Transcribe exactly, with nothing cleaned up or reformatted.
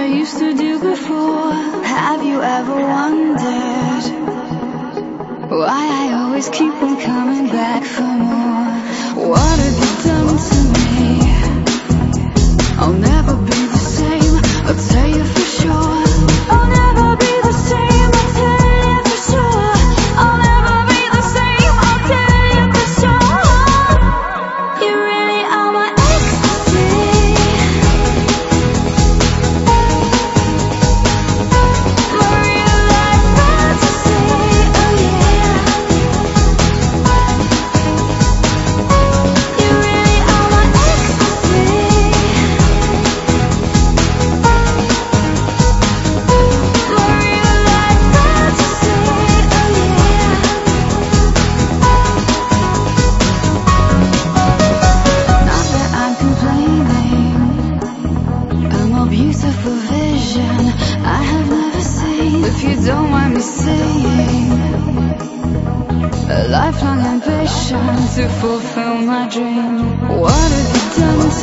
I used to do before. Have you ever wondered why I always keep on coming back for more? What have you done to me? I'll never be the same, I'll tell you for sure. I'll never be the same, I'll tell you for sure. I'll never be the same, I'll tell you for sure. You really are my ecstasy, my real life fantasy, oh yeah. You really are my ecstasy, my real life fantasy, oh yeah. Not that I'm complaining, a more beautiful vision I have never seen. If you don't mind me saying, a lifelong ambition to fulfill my dream. What have you done to